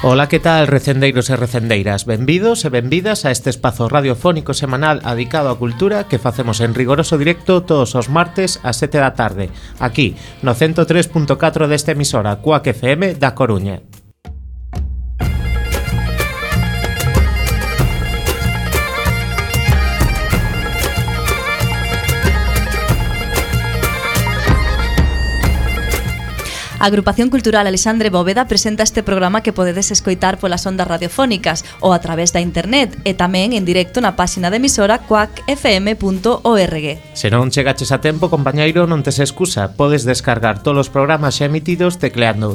Ola, que tal, recendeiros e recendeiras? Benvidos e benvidas a este espazo radiofónico semanal dedicado á cultura que facemos en rigoroso directo todos os martes ás 7 da tarde, aquí, no 103.4 desta emisora, Cuac FM da Coruña. A Agrupación Cultural Alexandre Bóveda presenta este programa que podedes escoitar polas ondas radiofónicas ou a través da internet e tamén en directo na páxina de emisora cuacfm.org. Se non chegaches a tempo, compañeiro, non tes excusa. Podes descargar todos os programas xa emitidos tecleando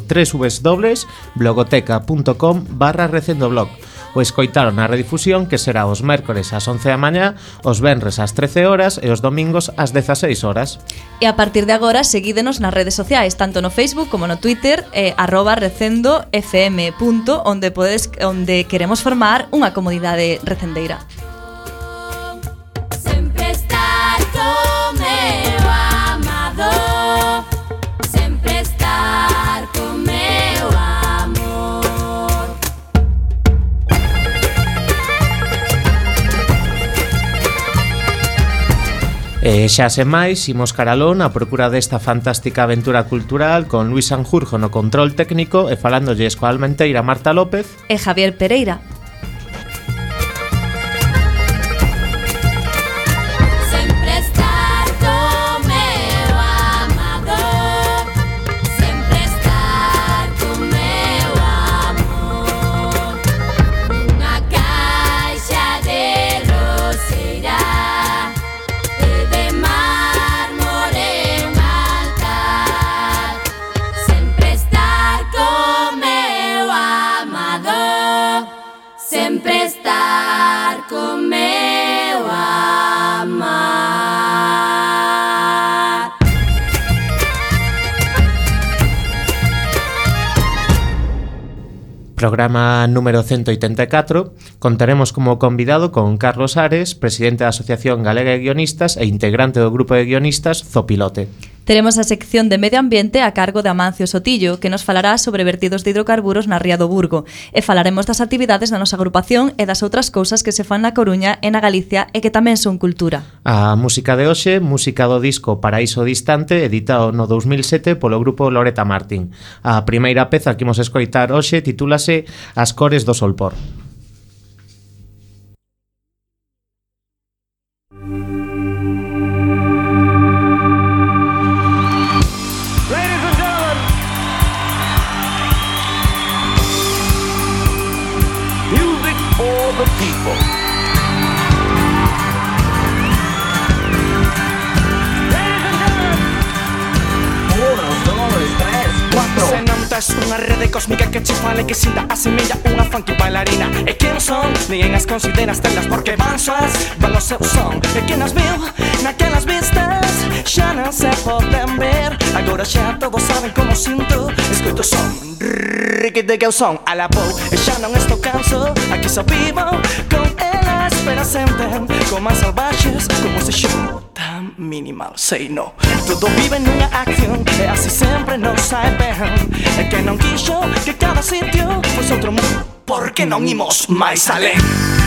www.blogoteca.com/recendoblog ou escoitaro na redifusión, que será os mércores ás 11 da mañá, os venres ás 13 horas e os domingos ás 16 horas. E a partir de agora, seguídenos nas redes sociais, tanto no Facebook como no Twitter, @recendofm, onde queremos formar unha comunidade recendeira. Sempre estar con meu amado, sempre estar con meu amor. E xa sen máis, imos caralón a procura desta fantástica aventura cultural con Luis Sanjurjo no control técnico e falándolles coa almenteira Marta López E Javier Pereira. Sempre estar con meu amado, sempre estar con meu amor. Unha caixa de roseira e de mármore un altar. Sempre estar con meu amado, sempre estar con meu amar. Programa número 184. Contaremos como convidado con Carlos Ares, presidente da Asociación Galega de Guionistas e integrante do grupo de guionistas Zopilote. Teremos a sección de Medio Ambiente a cargo de Amancio Sotillo, que nos falará sobre vertidos de hidrocarburos na Ría do Burgo, e falaremos das actividades da nosa agrupación e das outras cousas que se fan na Coruña e na Galicia e que tamén son cultura. A música de hoxe, música do disco Paraíso Distante, editado no 2007 polo grupo Loreta Martín. A primeira peza que imos escoitar hoxe titúlase As cores do solpor. Unha rede cósmica que che fale, que sinta, asemella unha funky bailarina. E quen son? Ninguén as considera estrelas porque van soas, van o seu son. E quen as viu naquelas vistas xa non se poden ver. Agora xa todos saben como sinto, escoito son Ricky de que son a la pou. E xa non estou canso, aquí só vivo con elas, pero senten como as salvaxes, como se show tan minimal, say no. Todo vive nunha acción e así sempre nos sai ben. E que non quixo que cada sitio fosse outro mundo, porque non imos máis alén.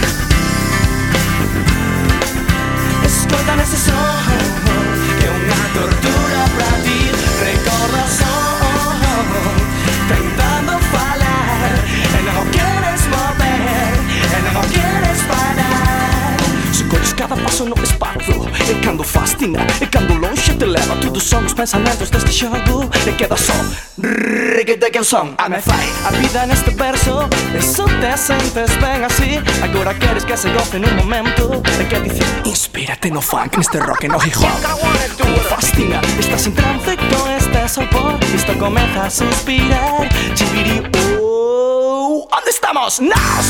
Escoita nese son, que é unha tortura pra ti. Recorda o son, tentando falar, e non o queres mover, e non o queres parar. Se colles cada paso no espazo, e cando fascina, e cando longe te leva, tudo son os pensamentos deste xogo, e queda só Ricky de quen son. A me fai a vida neste verso, e só te sentes ben así. Agora queres que se goce nun momento, e que dicir, inspírate no funk, neste rock e no hip hop. Como fascina, estás en trance con este sopor, isto comeza a suspirar. Chibiri, onde estamos? Nós!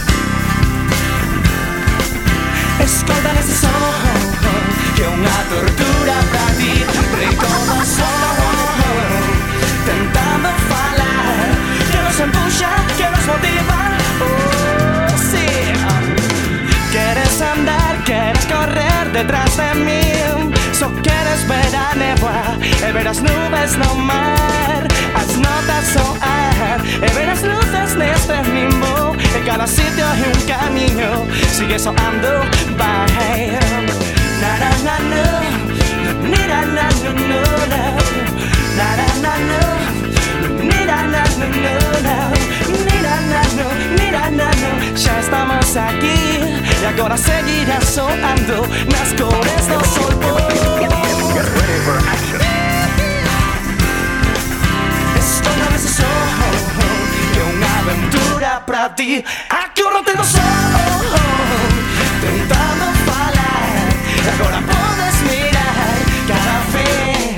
Escolta nese son, que é unha tortura pra ti. Recorda o son, tentando falar, que nos empuxa, que nos motiva. Oh, sí. Queres andar, queres correr detrás de mí. Só queres ver a néboa e ver as nubes no mar, as notas soar, e ver as luces neste limbo. En cada sitio hai un camiño, sigue soando, vai. Na na na no, ni na na no no no, na na na no, ni na na no no no, ni na na no, ni na na no. Xa estamos aquí e agora seguirá soando nas cores do sol. Esto no es eso, que unha aventura pra ti. Aquí o rote do sol, tentando falar, e agora podes mirar cada vez.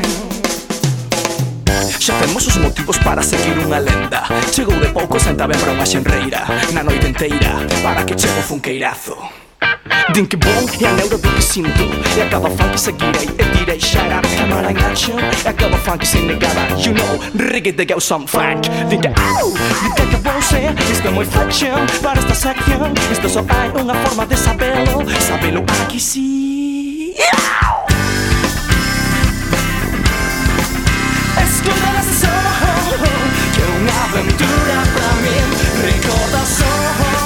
Xa temos os motivos para seguir unha lenda. Chegou de pouco, senta ben para unha xenreira na noite inteira, para que chego o funqueirazo. Din que bom e a neuro do que sinto, e a cada funk seguirei e direi shut up, camera in action, e a cada funk sem negada, you know, reggae de girl some funk. Din que au, din que bom ser, isto é moi flexion para esta sección, isto só hai unha forma de sabelo, sabelo aquí sí. Escuta ese som, que é unha aventura pra mí, recordación.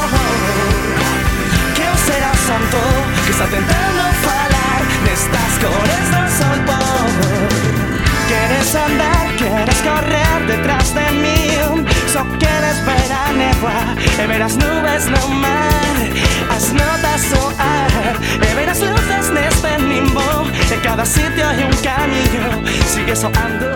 Santo, que está tentando falar nestas cores do sol. Queres andar, queres correr detrás de mí, só queres ver a néboa e ver as nubes no mar, as notas soar, e ver as luces neste limbo. En cada sitio hai un camiño, sigue soando.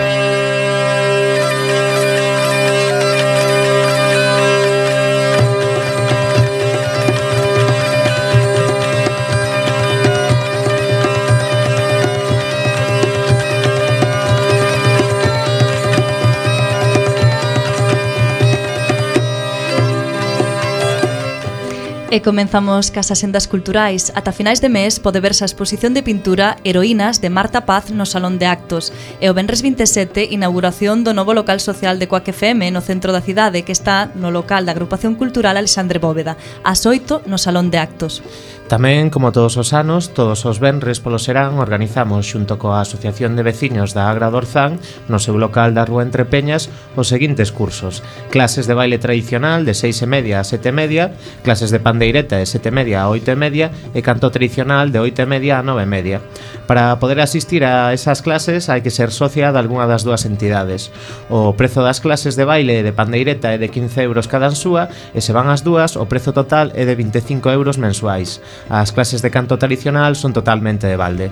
E comenzamos casas sendas culturais. Ata finais de mes pode verse a exposición de pintura Heroínas de Marta Paz no Salón de Actos. E o venres 27, inauguración do novo local social de Coac FM no centro da cidade, que está no local da Agrupación Cultural Alexandre Bóveda, ás 8 no Salón de Actos. Tamén, como todos os anos, todos os venres polo serán organizamos xunto coa Asociación de Veciños da Agra do Orzán no seu local da Rúa Entre Peñas os seguintes cursos: clases de baile tradicional de 6:30 a 7:30, clases de pandeireta de 7:30 a 8:30 e canto tradicional de 8:30 a 9:30. Para poder asistir a esas clases hai que ser socia de algunha das dúas entidades. O prezo das clases de baile e de pandeireta é de 15 euros cada súa, e se van as dúas o prezo total é de 25 euros mensuais. As clases de canto tradicional son totalmente de balde.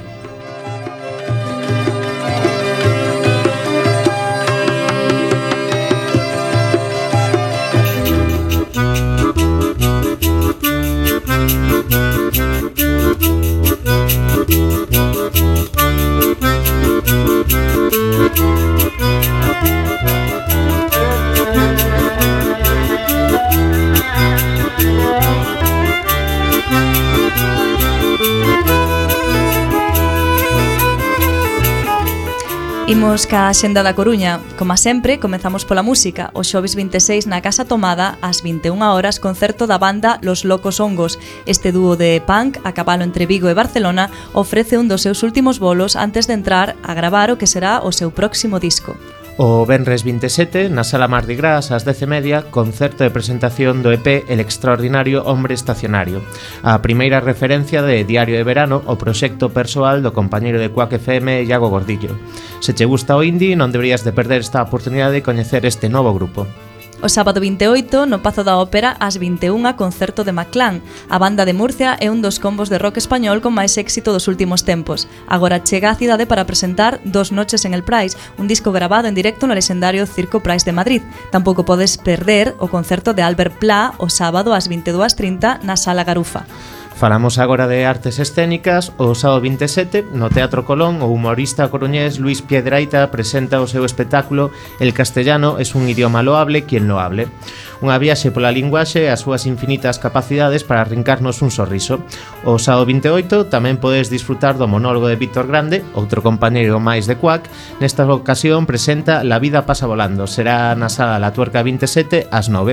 Imos ca Xenda da Coruña. Como sempre, comezamos pola música. O xoves 26 na Casa Tomada, ás 21 horas, concerto da banda Los Locos Hongos. Este dúo de punk, a cabalo entre Vigo e Barcelona, ofrece un dos seus últimos bolos antes de entrar a gravar o que será o seu próximo disco. O venres 27, na Sala Mardi Gras, ás 10:30, concerto de presentación do EP El Extraordinario Hombre Estacionario, a primeira referencia de Diario de Verano, o proxecto persoal do compañeiro de Coac FM, Iago Gordillo. Se che gusta o indie, non deberías de perder esta oportunidade de coñecer este novo grupo. O sábado 28, no Pazo da Ópera, ás 21, concerto de Maclán. A banda de Murcia é un dos combos de rock español con máis éxito dos últimos tempos. Agora chega á cidade para presentar Dos noches en el Price, un disco grabado en directo no lexendario Circo Price de Madrid. Tampouco podes perder o concerto de Albert Pla o sábado ás 22:30 na Sala Garufa. Falamos agora de artes escénicas. O sábado 27, no Teatro Colón, o humorista coruñés Luis Piedrahita presenta o seu espectáculo El castellano es un idioma loable quien lo hable. Unha viaxe pola linguaxe e as súas infinitas capacidades para arrincarnos un sorriso. O sábado 28 tamén podes disfrutar do monólogo de Víctor Grande, outro compañeiro máis de Coac. Nesta ocasión presenta La vida pasa volando. Será na Sala La Tuerca 27 ás 9.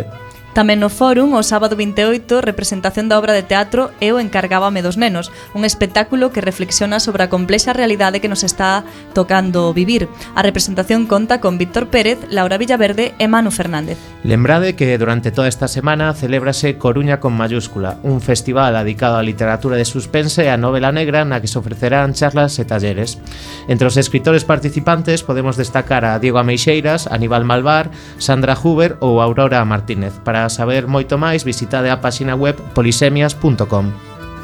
Tamén no Fórum, o sábado 28, representación da obra de teatro Eu encargábame dos nenos, un espectáculo que reflexiona sobre a complexa realidade que nos está tocando vivir. A representación conta con Víctor Pérez, Laura Villaverde e Manu Fernández. Lembrade que durante toda esta semana celébrase Coruña con mayúscula, un festival dedicado á literatura de suspense e á novela negra na que se ofrecerán charlas e talleres. Entre os escritores participantes podemos destacar a Diego Ameixeiras, Aníbal Malvar, Sandra Huber ou Aurora Martínez. Para saber moito máis, visitade a páxina web polisemias.com.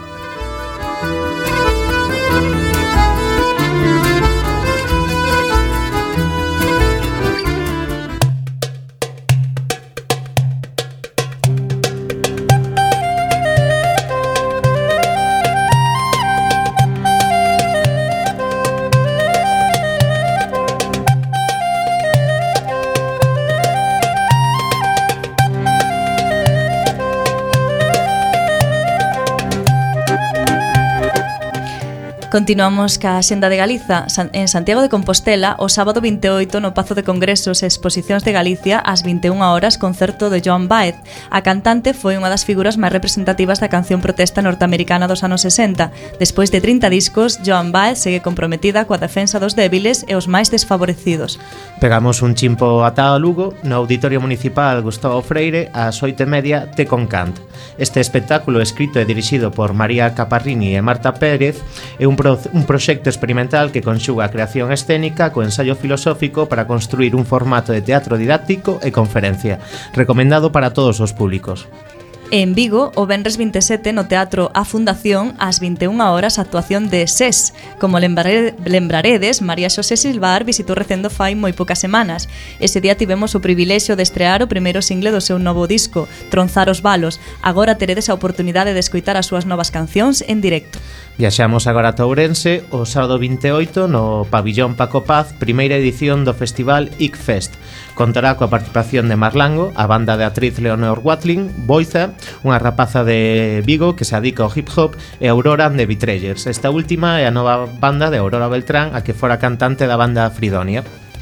Continuamos ca Xenda de Galiza. En Santiago de Compostela, o sábado 28 no Pazo de Congresos e Exposicións de Galicia, ás 21 horas, concerto de Joan Baez. A cantante foi unha das figuras máis representativas da canción protesta norteamericana dos anos 60. Despois de 30 discos, Joan Baez segue comprometida coa defensa dos débiles e os máis desfavorecidos. Pegamos un chimpo ata a Lugo, no Auditorio Municipal Gustavo Freire, ás 8:30, Te con Cant. Este espectáculo, escrito e dirixido por María Caparrini e Marta Pérez, é un proxecto experimental que conxuga a creación escénica co ensaio filosófico para construir un formato de teatro didáctico e conferencia, recomendado para todos os públicos. En Vigo, o venres 27, no Teatro A Fundación, ás 21 horas, actuación de SES. Como lembraredes, María Xosé Silvar visitou recendo fai moi poucas semanas. Ese día tivemos o privilexio de estrear o primeiro single do seu novo disco, Tronzar os Balos. Agora teredes a oportunidade de escoitar as súas novas cancións en directo. Viaxamos agora a Ourense, o sábado 28, no Pabillón Paco Paz, primeira edición do festival ICFest. Contará coa participación de Marlango, a banda de atriz Leonor Watling, Boiza, unha rapaza de Vigo que se dedica ao hip hop, e Aurora de Vitrellers. Esta última é a nova banda de Aurora Beltrán, a que fora cantante da banda Fridonia.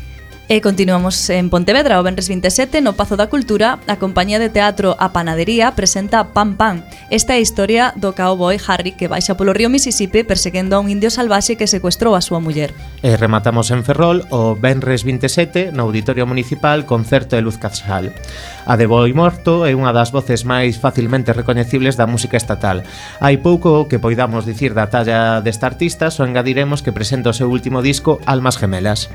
E continuamos en Pontevedra, o venres 27, no Pazo da Cultura, a compañía de teatro A Panadería presenta Pam Pam. Esta é a historia do cowboy Harry que baixa polo río Mississippi perseguendo a un indio salvaxe que secuestrou a súa muller. E rematamos en Ferrol o venres 27 no Auditorio Municipal, concerto de Luz Casal. A de Boi Morto é unha das voces máis facilmente recoñecibles da música estatal. Hai pouco que poidamos dicir da talla desta artista, só engadiremos que presenta o seu último disco, Almas Gemelas.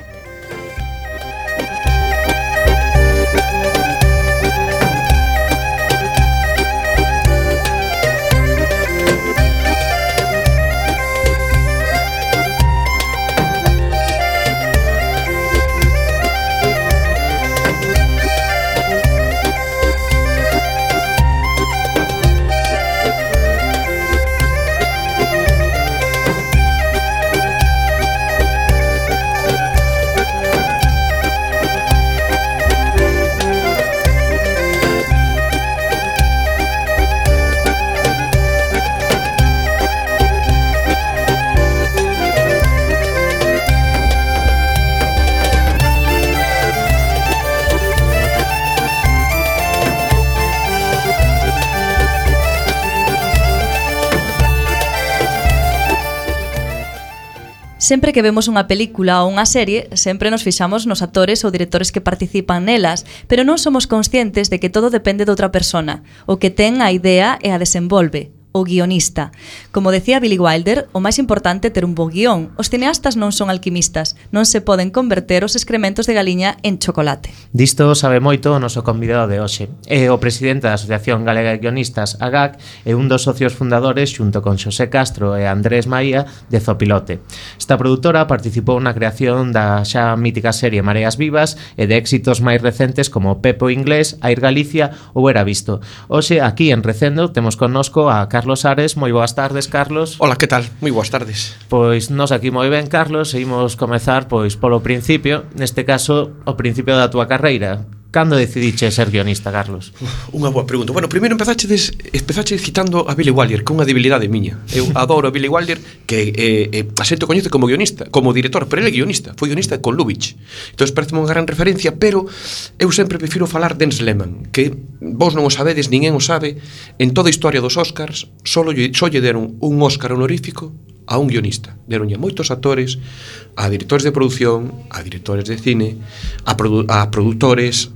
Sempre que vemos unha película ou unha serie, sempre nos fixamos nos actores ou directores que participan nelas, pero non somos conscientes de que todo depende de outra persona, o que ten a idea e a desenvolve, o guionista. Como decía Billy Wilder, o máis importante é ter un bo guión. Os cineastas non son alquimistas, non se poden converter os excrementos de galiña en chocolate. Disto sabe moito o noso convidado de hoxe. É o presidente da Asociación Galega de Guionistas, AGAC, e un dos socios fundadores, xunto con Xosé Castro e Andrés Maía, de Zopilote. Esta produtora participou na creación da xa mítica serie Mareas Vivas e de éxitos máis recentes como Pepo Inglés, Air Galicia ou Era Visto. Hoxe, aquí en Recendo, temos connosco a Carlos Ares. Moi boas tardes, Carlos. Hola, que tal? Moi boas tardes. Pois nos aquí moi ben, Carlos, e imos comezar pois polo principio, neste caso, o principio da túa carreira. Cando decidiche ser guionista, Carlos? Unha boa pregunta. Bueno, primeiro empezache citando a Billy Wilder, que é unha debilidade miña. Eu adoro a Billy Wilder, que a xente o coñece como guionista, como director, pero ele é guionista, foi guionista con Lubitsch. Entón, parece unha gran referencia, pero eu sempre prefiro falar de Ernst Lehmann, que vos non o sabedes, ninguén o sabe, en toda a historia dos Oscars, só lle deron un Oscar honorífico a un guionista. Deronlle a moitos actores, a directores de produción, a directores de cine, a produtores,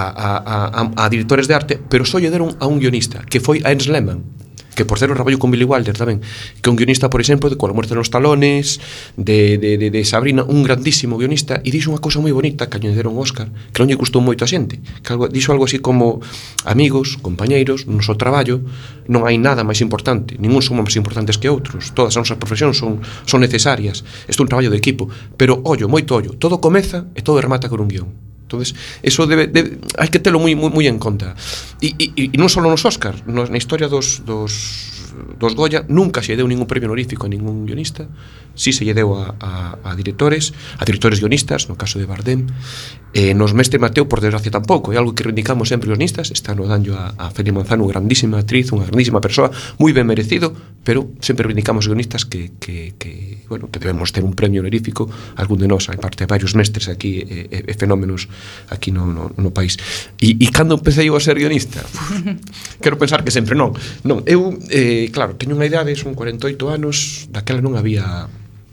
a directores de arte, pero só lle deron a un guionista, que foi a Ernst Lehmann, que por certo traballo con Billy Wilder tamén, que é un guionista, por exemplo, de Con la muerte de los talones, de Sabrina, un grandísimo guionista, e dixo unha cousa moi bonita que lle deron Óscar, que non lle gustou moito a xente, que dixo algo así como: amigos, compañeiros, no noso traballo non hai nada máis importante, ningún somos máis importantes que outros, todas as nosas profesións son necesarias, isto é un traballo de equipo, pero ollo, moito ollo, todo comeza e todo remata con un guión. Entonces, eso hai que telo moi en conta. E non só nos Óscar, na historia dos Goya nunca se lle deu ningún premio honorífico a ningún guionista. Si se lle deu a directores guionistas, no caso de Bardem. Nos Mestre Mateo, por desgracia, tampouco. É algo que reivindicamos sempre os guionistas. Está no danllo a Feli Manzano, unha grandísima actriz, unha grandísima persoa, moi ben merecido, pero sempre reivindicamos os guionistas que debemos ter un premio honorífico. Algún de nós, hai parte de varios mestres aquí e fenómenos aquí no país. E cando empecé eu a ser guionista? Quero pensar que sempre non. Eu, claro, teño unha idade, son 48 anos, daquela non había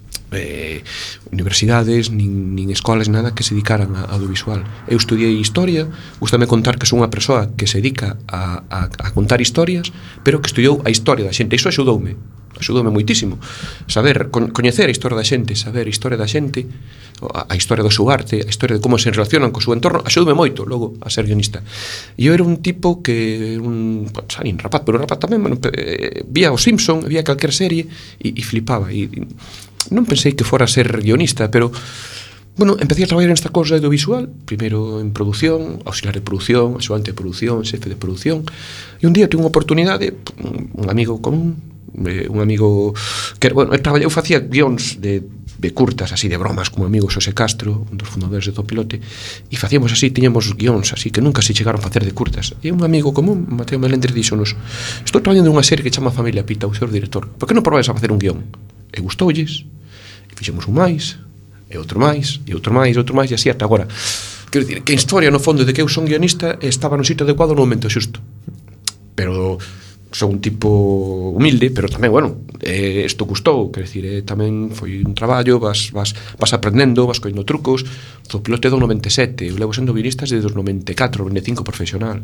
universidades, nin escolas, nada que se dedicaran a audiovisual. Eu estudiei historia, gustame contar que son unha persoa que se dedica a contar historias, pero que estudiou a historia da xente. Iso axudoume moitísimo. Saber, coñecer a historia da xente, saber a historia da xente, a historia do seu arte, a historia de como se relacionan co seu entorno, axudoume moito logo a ser guionista. E eu era un tipo que nin rapaz, pero rapaz tamén, vía o Simpson, vía calquer serie e flipaba. E non pensei que fora a ser guionista, pero empecé a traballar nesta cousa audiovisual, primeiro en produción, auxiliar de produción, axudante de produción, xefe de produción, e un día tuve unha oportunidade, un amigo común, un amigo que, eu facía guións de curtas, así de bromas, como amigo Xosé Castro, un dos fundadores de Zopilote, e facíamos así, tiñamos guións así que nunca se chegaron a facer de curtas. E un amigo común, Mateo Melendres, díxonos: estou traballando en unha serie que chama Familia Pita, o seu director, por que non probades a facer un guión? E gustoulles, e fixemos un máis, e outro máis, e outro máis, e así ata agora. Quero dicir, que a historia no fondo de que eu son guionista estaba no sitio adecuado no momento xusto. Pero son un tipo humilde, pero tamén, isto gustou, quero dicir, tamén foi un traballo, vas aprendendo, vas coñendo trucos. Zopilote do 97, eu levo sendo guionista desde os 94, 95 profesional.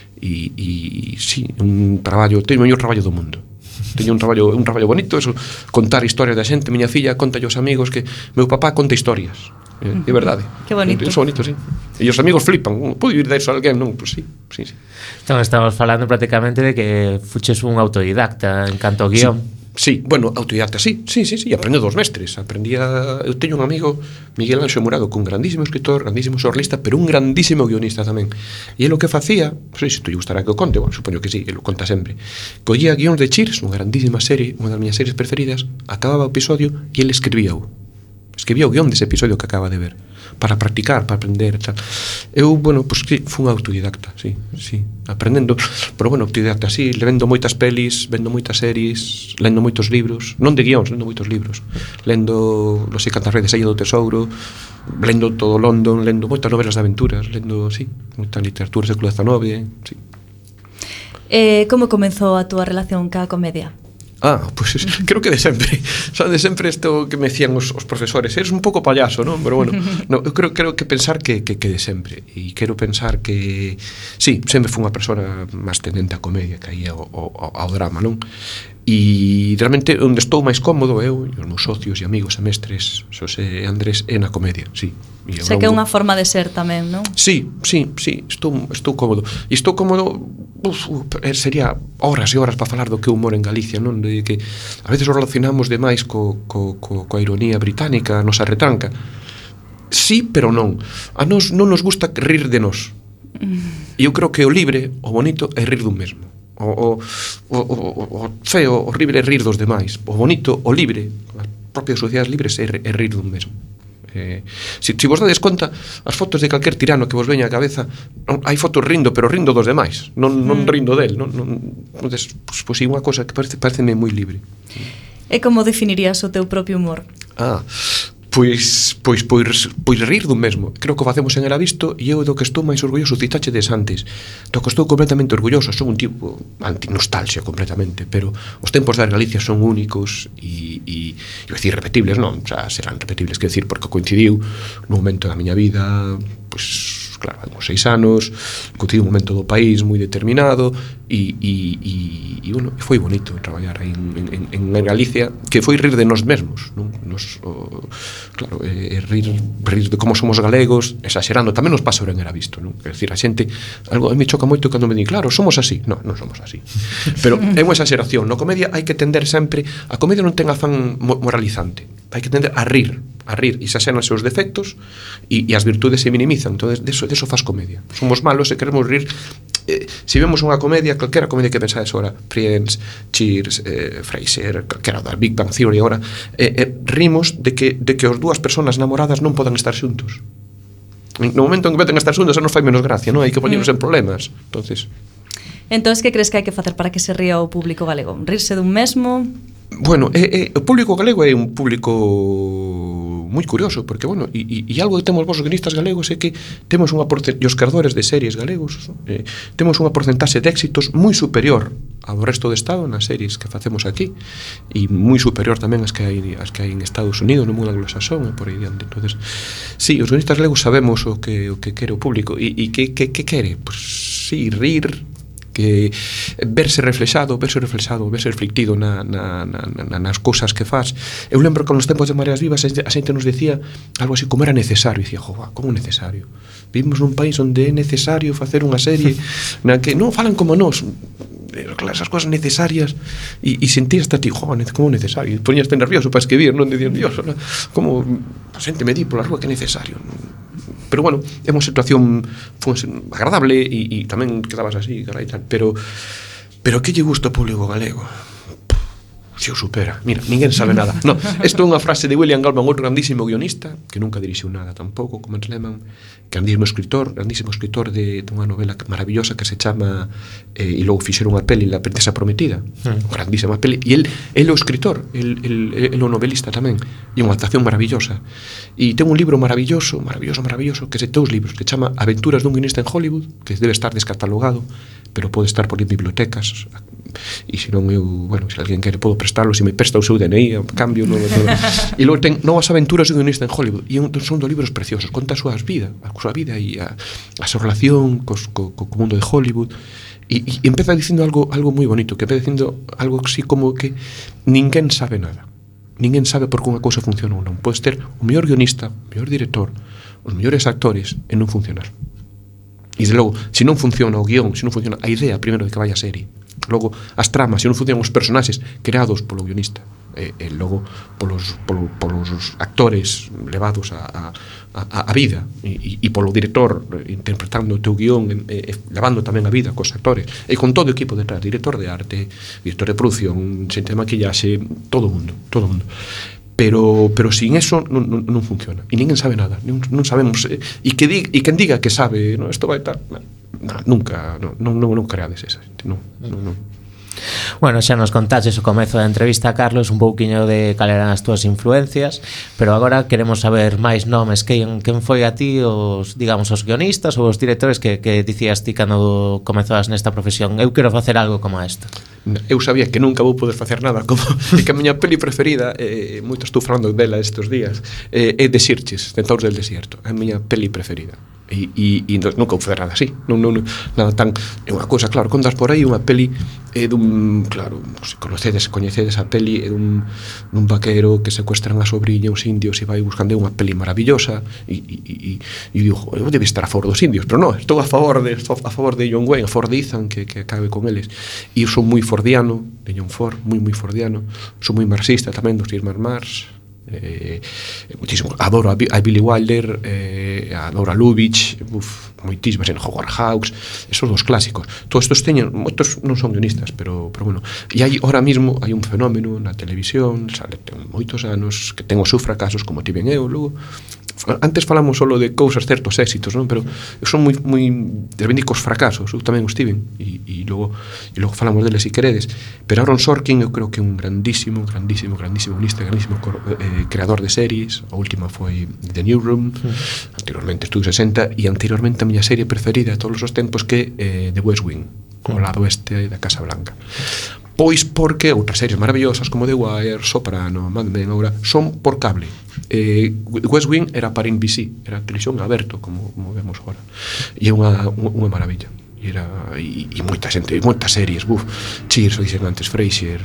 E sí, un traballo, teño o mellor traballo do mundo. Teño un traballo bonito, eso, contar historias da xente. Miña filla conta aos amigos que meu papá conta historias. É verdade. Que bonito. É bonito, sí. E os amigos flipan. Pode vir de iso a alguén, non? Pois sí. Entón estamos falando prácticamente de que fuches un autodidacta en canto ao guión. Sí, autodidacta, sí, aprendo dos mestres. Eu teño un amigo, Miguel Anxo Murado, que un grandísimo escritor, grandísimo xornalista, pero un grandísimo guionista tamén. E ele o que facía, non sei se te gustará que o conte, supoño que sí, ele o conta sempre. Collía guións de Cheers, unha grandísima serie, unha das miñas series preferidas, acababa o episodio e ele escribía o guión dese episodio que acaba de ver, para practicar, para aprender, tal. Eu, sí, fui un autodidacta, sí, aprendendo, pero autodidacta, sí, lendo moitas pelis, vendo moitas series, lendo moitos libros, non de guións, lendo moitos libros, lendo Los sei cantas redes, Sello do Tesouro, lendo todo London, lendo moitas novelas de aventuras, lendo, sí, moita literatura do século XIX, sí. Como comenzou a túa relación ca comedia? Pues creo que de sempre. De sempre isto que me decían os profesores, eres un pouco payaso, non? Pero eu creo que pensar que de sempre. E quero pensar que sí, sempre fui unha persona máis tendente á comedia que aí ao drama, non? E realmente onde estou máis cómodo eu e os meus socios e amigos e mestres, Xosé e Andrés, é na comedia, sí. Sei que é unha forma de ser tamén, non? Sí, estou cómodo. E estou cómodo, sería horas e horas para falar do que é o humor en Galicia, non? De que a veces o relacionamos demais coa ironía británica, a nosa retranca. Sí, pero non. A nos non nos gusta rir de nós. E eu creo que o libre, o bonito, é rir dun mesmo. O feo, o horrible é rir dos demais. O bonito, o libre, as propias sociedades libres é rir dun mesmo. Si vos dades conta, as fotos de calquer tirano que vos veña á cabeza, hai fotos rindo, pero rindo dos demais, non rindo del, entonces, pois unha cosa que pareceme moi libre. E como definirías o teu propio humor? Pois rir dun mesmo. Creo que o facemos en Era Visto e eu do que estou máis orgulloso, citachedes antes, do que estou completamente orgulloso. Son un tipo anti-nostalgia completamente, pero os tempos da Galicia son únicos e decir, repetibles, non, xa serán repetibles, que decir, porque coincidiu nun momento da miña vida, pois claro, uns 6 anos, coincidiu un momento do país moi determinado e bueno, foi bonito traballar aí en Galicia, que foi rir de nós mesmos, non? Claro, rir de como somos galegos, exagerando, tamén nos pasa en Era Visto, non? Quer decir, a xente, algo a mí me choca moito cando me di, claro, somos así. Non somos así. Pero é unha exageración. No comedia hai que tender sempre, a comedia non ten afán moralizante. Hai que tender a rir, exageran os seus defectos e as virtudes se minimizan. Entón, deso faz comedia. Somos malos e queremos rir. Se vemos unha comedia, calquera comedia que pensades agora, Friends, Cheers, Frasier, calquera da Big Bang Theory agora, rimos de que as dúas persoas namoradas non podan estar xuntos. No momento en que poden estar xuntos, xa nos fai menos gracia, non? Hai que poñernos en problemas. Entón, que crees que hai que facer para que se ría o público galego? Rirse dun mesmo? Bueno, o público galego é un público moi curioso, porque, bueno, e algo que temos vos os guionistas galegos é que temos os creadores de series galegos, temos unha porcentaxe de éxitos moi superior ao resto do Estado nas series que facemos aquí, e moi superior tamén as que hai en Estados Unidos, no mundo anglosaxón e por aí diante. Entonces, sí, os guionistas galegos sabemos o que quere o público, e que quere? Pois, sí, rir, que verse reflexado, verse reflectido nas cousas que faz. Eu lembro que nos tempos de Mareas Vivas a xente nos decía algo así como era necesario, e dicía, como necesario? Vivimos nun país onde é necesario facer unha serie na que non falan como nós, esas cousas necesarias, e sentías hasta ti, como necesario, e poñaste nervioso para escribir, non dicías nervioso, como a xente me di pola rúa que é necesario. Pero bueno, é unha situación agradable e tamén quedabas así, carai, tal, pero que lle gusta o público galego? Se o supera. Mira, ninguén sabe nada. No, isto é unha frase de William Gallman, outro grandísimo guionista, que nunca dirixiu nada tampouco, como Hans Lehmann, grandísimo escritor de unha novela maravillosa que se chama e logo fixeron unha peli, La princesa prometida, grandísima peli, e el é o escritor, el o novelista tamén, e unha adaptación maravillosa, e ten un libro maravilloso, que se dous libros, que chama Aventuras dun guionista en Hollywood, que debe estar descatalogado, pero pode estar por bibliotecas, e se non eu, bueno, se alguén quere podo prestalo, se me presta o seu DNI a cambio, e logo ten Novas aventuras dun guionista en Hollywood, e son dos libros preciosos, conta a súa vida e a súa relación co mundo de Hollywood, e empeza dicindo algo moi bonito, que empeza dicindo algo así como que ninguén sabe nada, ninguén sabe por que unha cousa funciona ou non. Podes ter o mellor guionista, o mellor director, os mellores actores e non funcionar. E desde logo, se non funciona o guión, se non funciona a idea primeiro de que vai a serie, logo as tramas, se non funcionan os personaxes creados polo guionista, e logo polos actores levados a vida, e polo director interpretando o teu guión, levando tamén a vida cos actores, e con todo o equipo detrás, director de arte, director de produción, xente de maquillaxe, todo o mundo. Pero sin eso non funciona, e ninguén sabe nada, non sabemos, e quen diga que sabe, isto vai estar, nunca creades esa xente, non. Bueno, xa nos contaches o comezo da entrevista, Carlos, un pouquiño de cal eran as túas influencias, pero agora queremos saber máis nomes, quen foi a ti os guionistas ou os directores que dicías ti cando comezabas nesta profesión, eu quero facer algo como isto. Eu sabía que nunca vou poder facer nada como que a miña peli preferida, moito estou falando dela estes días, é The Searchers, Centauros del Desierto, a miña peli preferida. E nunca vou facer nada así, nada tan, é unha cousa, claro, contas por aí unha peli dun, claro, se coñecedes a peli, é dun vaquero que secuestran a sobriña uns indios e vai buscando unha peli maravillosa, e digo, eu debe estar a favor dos indios, pero non, estou a favor de John Wayne, a favor de Ethan, que acabe con eles, e eu son moi fordiano de John Ford, moi fordiano, son moi marxista tamén dos Irmãos Marx, Muchísimo. Adoro a Billy Wilder, adoro a Lubitsch, moitísimas, en Howard Hawks, esos dos clásicos. Todos estos teñen, moitos non son guionistas, pero bueno. E aí, ahora mismo, hai un fenómeno na televisión, ten moitos anos, que ten os seus fracasos, como ti ben eu, logo, antes falamos solo de cousas, certos éxitos, non? Pero son moi reivindico os fracasos, eu tamén os tiven, e logo falamos deles se queredes. Pero Aaron Sorkin eu creo que é un grandísimo guionista, grandísimo creador de series. A última foi The Newsroom, anteriormente Estudio 60, e anteriormente a miña serie preferida de todos os tempos, que é The West Wing, o lado oeste da Casa Blanca. Pois porque outras series maravillosas como The Wire, Soprano, Mad Men, agora son por cable. West Wing era para NBC, era televisión aberto, como vemos agora, e é unha maravilla. E moita xente, moitas series, Cheers, o dixen antes, Frasier,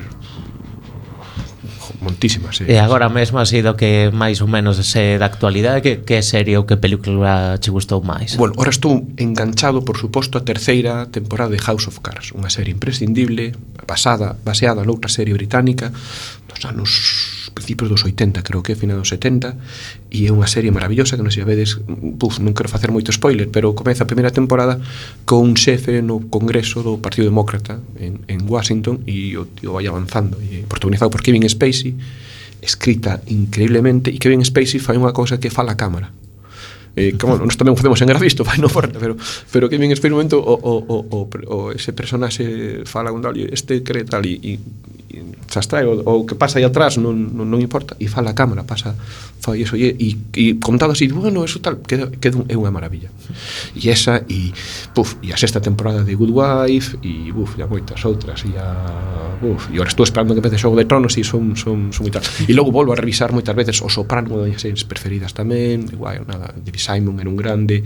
montísimas series. E agora mesmo ha sido que máis ou menos da actualidade, que serie ou que película che gustou máis? Bueno, ahora estou enganchado, por suposto, a terceira temporada de House of Cards, unha serie imprescindible, baseada noutra serie británica dos anos principios dos 80, creo que final dos 70, e é unha serie maravillosa que non sei se vedes, non quero facer moito spoiler, pero comeza a primeira temporada con un xefe no Congreso do Partido Demócrata en Washington, e o tío vai avanzando, e protagonizado por Kevin Spacey, escrita increíblemente, e Kevin Spacey fai unha cousa que fala a cámara. Como nós tamén o facemos en Gravisto, vai no forte, pero que bien experimento o ese personaxe fala un tal, este cree tal, e xa está, o que pasa aí atrás non importa, e fala a cámara, fai eso, e contado así, bueno, eso tal, é unha maravilla. E esa, e a sexta temporada de Good Wife, e a moitas outras, e agora estou esperando que empece Xogo de Tronos, e son moi tal. E logo volvo a revisar moitas veces O Soprano, unha das series preferidas tamén, igual, nada, David Simon era un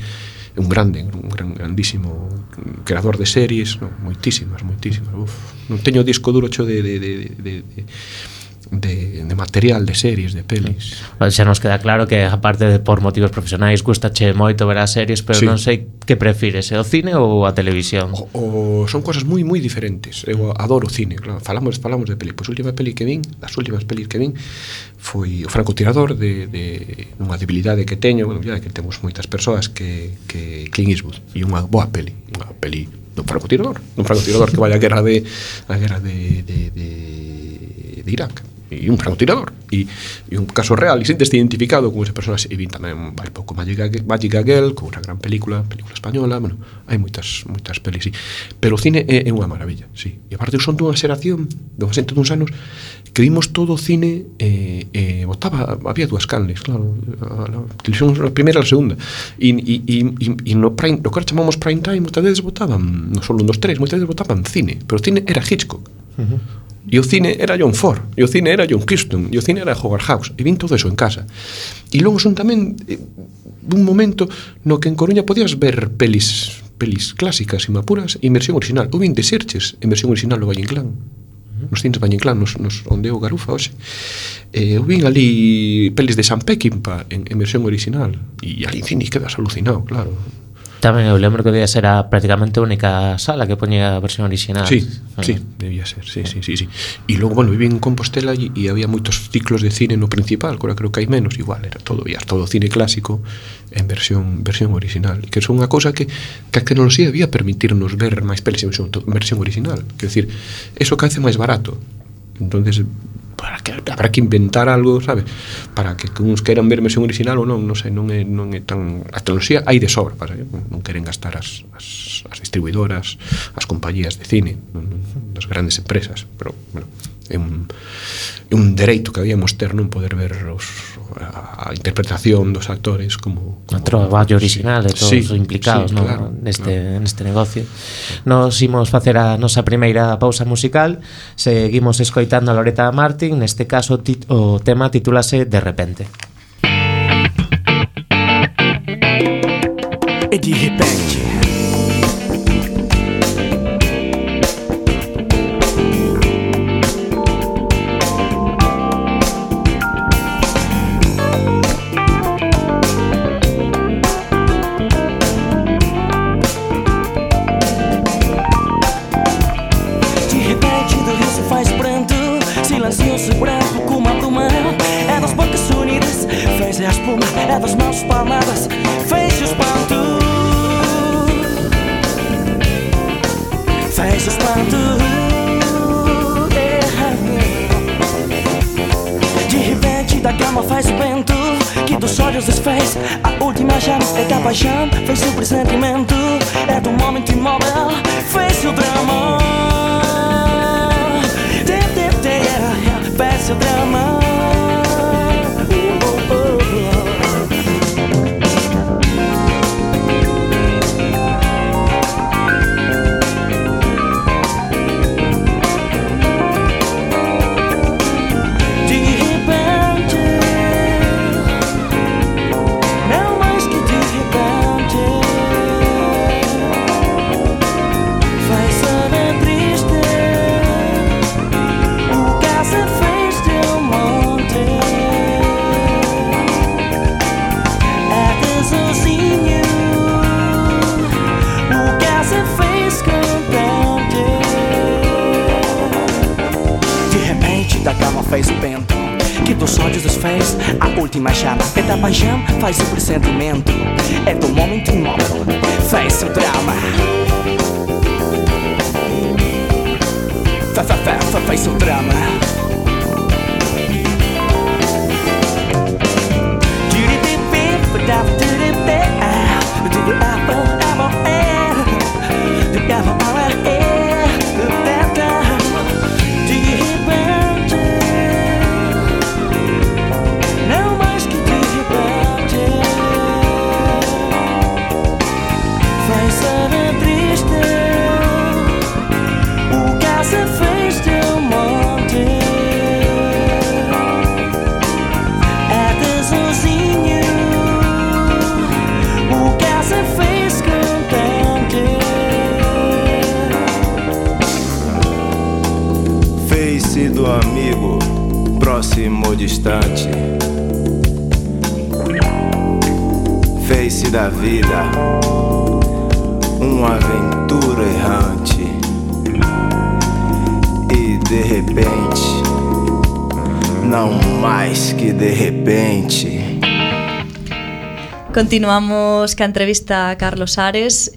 grandísimo creador de series, moitísimas. Non teño disco duro cho de material de series, de pelis. Xa nos queda claro que, aparte de por motivos profesionais, gustache moito ver as series, pero non sei que prefires, o cine ou a televisión? Son cosas moi diferentes. Eu adoro o cine, claro. Falamos de peli. Pois as últimas pelis que vin foi O francotirador, de unha debilidade que teño, bueno, ya que temos moitas persoas, que Clint Eastwood, e unha boa peli, dun francotirador que vai a guerra de Irak, e un francotirador, e un caso real, e sinteste identificado con ese personaxe. E vin tamén un pouco Magic Girl, con unha gran película española. Bueno, hai moitas pelis, sí. Pero o cine é unha maravilla, sí. E aparte son dunha xeración, dunha xente duns anos, que vimos todo o cine, había dúas canles, claro, a televisión, a primeira e a segunda, e no prime, lo que ahora chamamos prime time, moitas veces botaban, non solo un, dos, tres, moitas veces botaban cine, pero o cine era Hitchcock, e o cine era John Ford, e o cine era John Huston, e o cine era Howard Hawks, e vin todo eso en casa. E logo son tamén dun momento no que en Coruña podías ver pelis clásicas e mapuras en versión original. Eu vin de Sirches en versión original no Valle Inclán, nos cines Valle Inclán, onde é o Garufa hoxe. Eu vin ali pelis de Sam Peckinpah en versión original, e ali en cine quedas alucinado, claro. Tamén eu lembro que debía ser prácticamente a única sala que poñía a versión original. Sí, debía ser, sí. E logo, bueno, viví en Compostela e había moitos ciclos de cine no principal, agora creo que hai menos, igual, era todo cine clásico en versión original, que son unha cousa que a tecnoloxía debía permitirnos ver máis pelis en versión original, quer decir, eso que hace máis barato. Entonces, habrá que inventar algo, sabes, para que uns queiran ver versión original ou non sei, non é tan, a tecnoloxía hai de sobra, non queren gastar as distribuidoras, as compañías de cine, as grandes empresas, pero bueno, é un dereito que habíamos ter non poder ver a interpretación dos actores como o traballo original de todos os implicados, sí, claro, neste negocio. Nos imos facer a nosa primeira pausa musical, seguimos escoitando a Loretta Martin, neste caso o tema titúlase De repente. E de repente silencioso e branco como a bruma, é das poucas clima é das mãos palmadas, fez o espanto, fez o espanto. De repente da cama faz o vento que dos olhos desfez a última chave. É da paixão, fez o pressentimento, é do momento imóvel, fez o drama, fez o drama. Fez o vento que dos olhos desfez a última chama. É da paixão, faz o pressentimento, é do momento imóvel, fez o drama. Fez o drama. Do amigo, próximo ou distante, fez-se da vida uma aventura errante e de repente, não mais que de repente. Continuamos ca entrevista a Carlos Ares.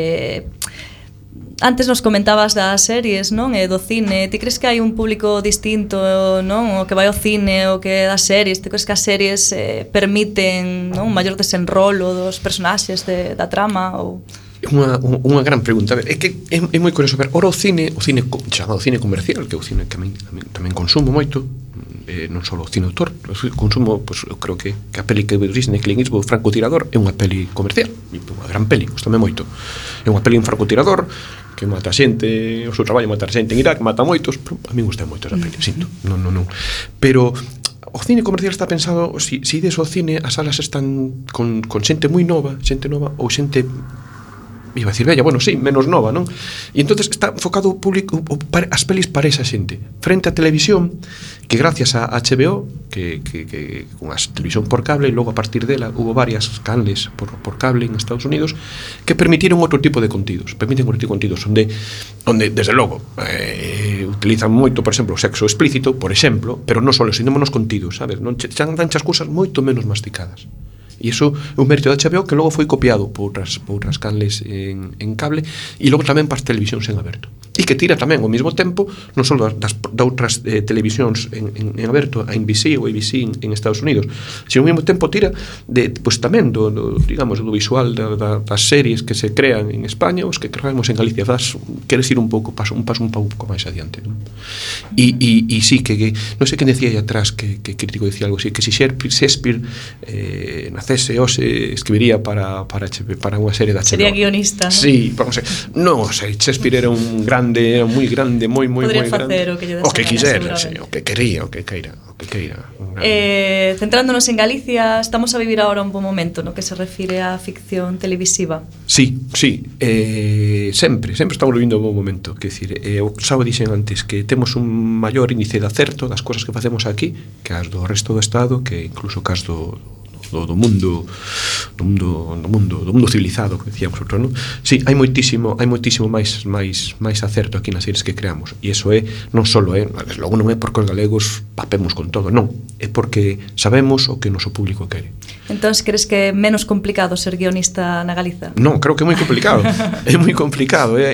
Antes nos comentabas das series, non? E do cine. Ti crees que hai un público distinto, non? O que vai ao cine, o que das series? Ti crees que as series permiten, non, un maior desenrolo dos personaxes da trama? Ou... Unha gran pregunta. A ver, é que é moi curioso ver. Ora o cine chamado cine comercial, que é o cine que tamén consumo moito, non só o cine autor, consumo, pues, eu creo que a peli que Disney, Clint Eastwood, Francotirador, é unha peli comercial, unha gran peli, gustame moito. É unha peli en francotirador que mata xente, o seu traballo mata xente en Irak, mata moitos, pero a mí gusta moito esa peli, sinto. Non. Pero o cine comercial está pensado, si ides ao cine, as salas están con xente moi nova, ou xente, iba a decir bella, bueno, sí, menos nova, non? E entonces está enfocado o público, as pelis para esa xente. Frente á televisión, que gracias a HBO, que con as televisión por cable, e logo a partir dela hubo varias canles por cable en Estados Unidos, que permitiron outro tipo de contidos. Permiten outro tipo de contidos, onde desde logo, utilizan moito, por exemplo, o sexo explícito, por exemplo, pero non só, sino nos contidos, sabes? Non dan as cousas moito menos masticadas. E iso é un mérito da HBO que logo foi copiado por outras canles en cable e logo tamén para as televisións en aberto. E que tira tamén ao mesmo tempo non só de outras televisións en aberto, a NBC ou ABC en Estados Unidos, sino ao mesmo tempo tira pues, tamén do visual das series que se crean en España, os que creamos en Galicia. Queres ir un pouco un pouco máis adiante, non? E sí que non sei quen decía aí atrás, que crítico decía algo así, que si Shakespeare nacese hoxe escribiría para unha serie da HBO. Sería guionista, non? Sí, vamos a ver. Non, Shakespeare era un grande, era moi grande, moi podría grande. facer o que lle o que quixera, sí, o que quería, o que queira. Centrándonos en Galicia, estamos a vivir agora un bon momento no que se refire á ficción televisiva. Sí, sempre estamos vivindo un bon momento. Quer dicir, xa o dixen antes, que temos un maior índice de acerto das cousas que facemos aquí que as do resto do Estado, que incluso que as do do mundo civilizado, que decíamos outro, non? Sí, hai moitísimo máis acerto aquí nas series que creamos, e iso é non só desde logo non é porque os galegos papemos con todo, non, é porque sabemos o que o noso público quere. Entón, crees que é menos complicado ser guionista na Galiza? Non, creo que é moi complicado. É moi complicado, é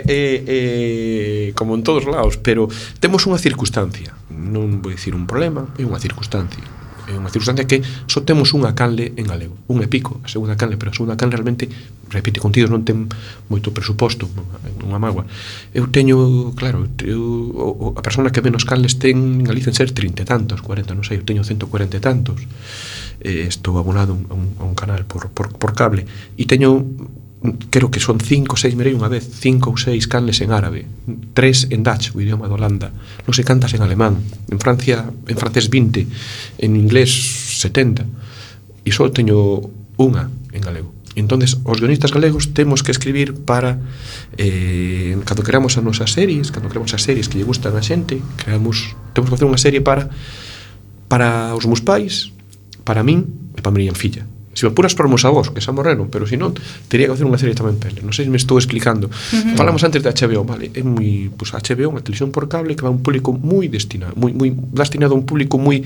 como en todos lados, pero temos unha circunstancia, non vou dicir un problema, é unha circunstancia. É unha circunstancia que só temos unha canle en galego, un e pico, a segunda canle, pero a segunda canle realmente repite contidos, non ten moito presuposto, unha mágoa. Eu teño, claro, a persona que menos canles ten en Galicia en ser 30 e tantos, 40, non sei, eu teño 140 e tantos. Estou abonado a un canal por cable e teño, creo que son 5 ou 6, mirei unha vez, 5 ou 6 canles en árabe, 3 en Dutch, o idioma de Holanda, non sei cantas en alemán, en francés 20, en inglés 70, e só teño unha en galego. Entonces, os guionistas galegos temos que escribir para cando creamos as nosas series, que lle gustan a xente, temos que facer unha serie para os meus pais, para min e para a miña filla. Se me apuras para os meus avós, que xa morreron, pero se non, teria que facer unha serie tamén pele. Non sei se me estou explicando. Falamos antes de HBO, vale? É moi, pues HBO, unha televisión por cable que va a un público moi destinado, moi destinado a un público moi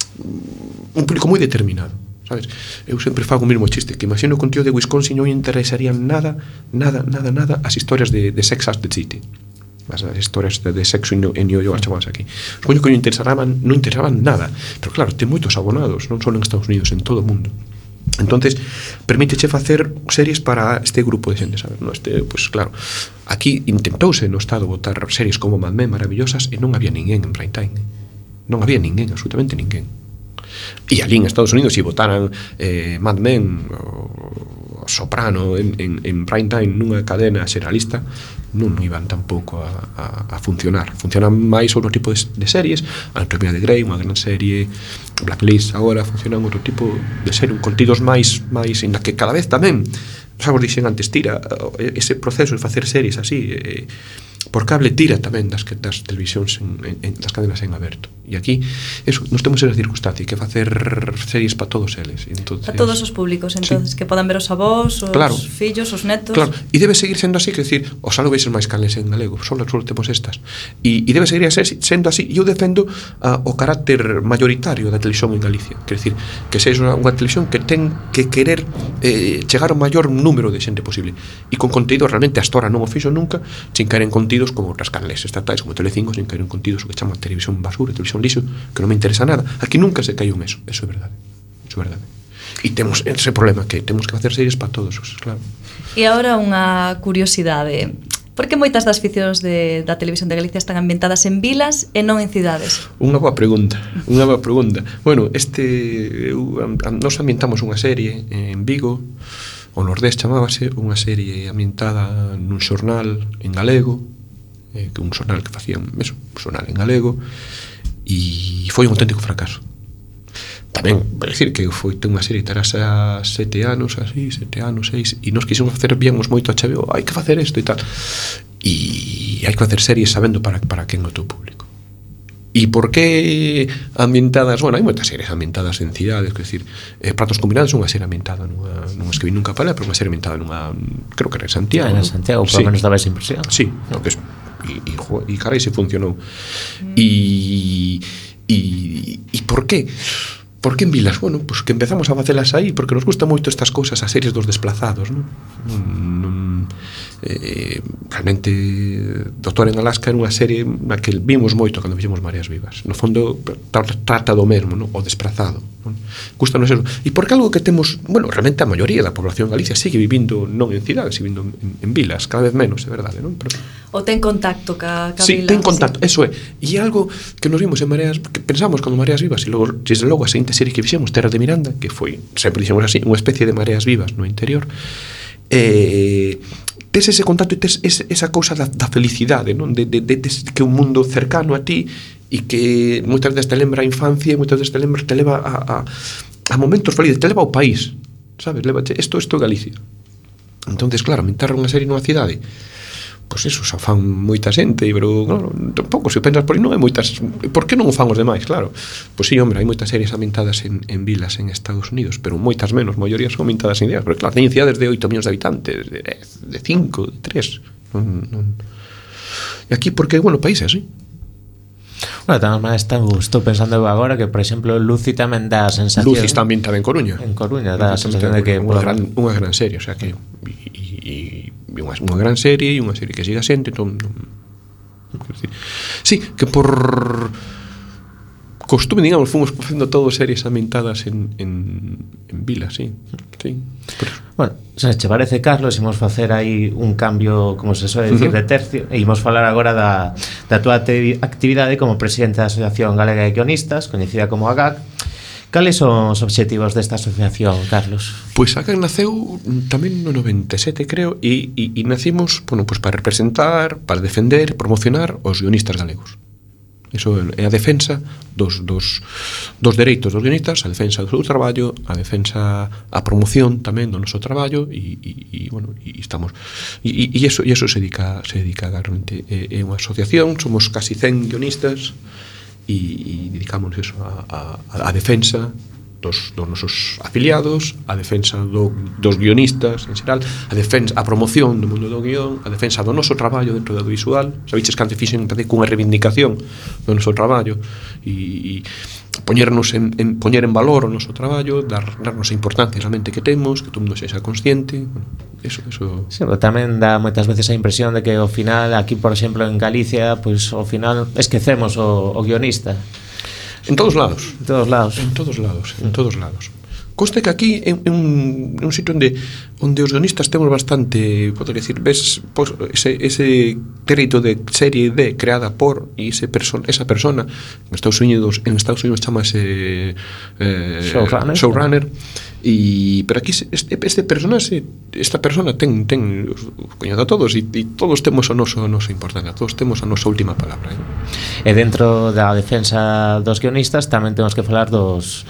determinado, sabes? Eu sempre fago o mesmo chiste, que imagino que un tío de Wisconsin non interesarían nada as historias de Sex and the City. As historias de sexo en New York, chamadas aquí. Supoño que non interesaban nada, pero claro, ten moitos abonados, non só en Estados Unidos, en todo o mundo. Entonces, permíteche facer series para este grupo de xente, sabes? No, pues claro, aquí intentouse no Estado botar series como Mad Men maravillosas e non había ninguén en prime time. Non había ninguén, absolutamente ninguén. E ali en Estados Unidos, se votaran Mad Men o Soprano en prime time nunha cadena xeralista, non iban tampouco a funcionar. Funcionan máis outro tipo de series, Anatomía de Grey, unha gran serie, Blacklist agora, funcionan outro tipo de serie, contidos máis en la que cada vez tamén, xa vos dixen antes, tira ese proceso de facer series así por cable, tira tamén das televisións en das cadenas en aberto. E aquí, eso, nos temos esa circunstancia, que facer series para todos eles. Entonces, a todos os públicos, entonces, sí, que podan ver os avós, os fillos, os netos. Claro, e debe seguir sendo así, que decir, os algo veis máis canles en galego, solo temos estas. E debe seguir sendo así. E eu defendo o carácter mayoritario da televisión en Galicia, que decir, que sexa unha televisión que ten que querer chegar ao maior número de xente posible. E con contido, realmente, hasta ahora non o fixo nunca, sin caer en contidos como outras canles estatais, como Telecinco, sin caer en contidos o que chama televisión basura, televisión lixo, que non me interesa nada. Aquí nunca se caiu en eso é verdade. Eso é verdade. E temos ese problema, que temos que facer series para todos, claro. E agora unha curiosidade. Por que moitas das ficcións da televisión de Galicia están ambientadas en vilas e non en cidades? Unha boa pregunta. Bueno, nos ambientamos unha serie en Vigo, o Nordés chamábase, unha serie ambientada nun xornal en galego, que un xornal que facían eso, un xornal en galego, e foi un auténtico fracaso. Tamén, vou dicir que ten unha serie que terás a 7 anos, así, 7 anos, 6, e nos quixemos facer, víamos moito a HBO, hai que facer isto e tal, e hai que facer series sabendo para quen é o teu público. E por que ambientadas? Bueno, hai moitas series ambientadas en cidades, quer decir, Pratos Combinados é unha serie ambientada non escribí nunca para, pero unha serie ambientada creo que era en Santiago. En Santiago, por lo menos daba esa impresión. Sí, no, que es, e carai, se funcionou. E por qué? Por que en vilas? Bueno, pues que empezamos a facelas aí porque nos gusta moito estas cousas, as series dos desplazados, non? Realmente Doctor en Alaska era unha serie na que vimos moito cando vimos Mareas Vivas. No fondo trata do mesmo, non? O desplazado, non? Gústanos eso. E porque algo que temos, bueno, realmente a maioría da población de Galicia sigue vivindo non en cidades, vivindo en vilas, cada vez menos, é verdade, non? Pero o ten contacto ca sí, vila. Sí, ten contacto, eso é. E algo que nos vimos en Mareas, que pensamos cando Mareas Vivas, e logo, desde logo a seguinte serie que fixemos, Terra de Miranda, que foi, sempre dixemos así, unha especie de Mareas Vivas no interior, tes ese contacto e tes esa cousa da felicidade, non? De que un mundo cercano a ti e que moitas veces te lembra a infancia e moitas veces te leva a momentos felices, te leva ao país, sabes? Isto é Galicia. Entonces, claro, ambientar unha serie nunha cidade, pois eso, xa fan moita xente, pero claro, tampouco, se pensas por aí non hai moitas. Por que non o fan os demais, claro? Pois sí, hombre, hai moitas series ambientadas en vilas en Estados Unidos, pero moitas menos, maioría son ambientadas en cidades, porque claro, teñen cidades de 8 millóns de habitantes, de 5, de 3. E aquí, porque, bueno, o país é así. Bueno, tamén estou pensando agora que, por exemplo, Lucy tamén dá a sensación... Lucy está ambientada en Coruña. En Coruña, dá a sensación de que... Unha gran serie, o sea que... E unha gran serie, e unha serie que siga xente, entón... Sí, que por costume, digamos, fomos facendo todo series ambientadas en vilas, sí. Bueno, se che parece, Carlos, imos facer aí un cambio, como se suele decir, de tercio, e imos falar agora da túa actividade como presidente da Asociación Galega de Guionistas, coñecida como AGAG. Cales son os obxectivos desta asociación, Carlos? Pois AGAG naceu tamén no 97, creo, e nacimos, bueno, pois para representar, para defender, promocionar os guionistas galegos. Iso é a defensa dos dereitos dos guionistas, a defensa do seu traballo, a defensa, a promoción tamén do noso traballo e bueno, e estamos e eso se dedica realmente. É unha asociación, somos casi 100 guionistas e dedicámonos eso a defensa dos nosos afiliados, a defensa dos guionistas en xeral, a promoción do mundo do guión, a defensa do noso traballo dentro do visual. Sabiches que antes fixen cunha reivindicación do noso traballo e poñer en valor o noso traballo, darnos a importancia realmente que temos, que todo mundo sexa consciente. Bueno, eso. Sí, pero tamén dá moitas veces a impresión de que ao final, aquí por exemplo en Galicia, pois ao final esquecemos o guionista. En todos lados. En todos lados. En todos lados. Coste que aquí é un sitio onde os guionistas temos bastante, podría decir, ves ese dereito de serie D creada por e esa persona en Estados Unidos chamase showrunner. Pero aquí esta persona ten coñece a todos e todos temos a nosa importancia, todos temos a nosa última palabra. E dentro da defensa dos guionistas tamén temos que falar dos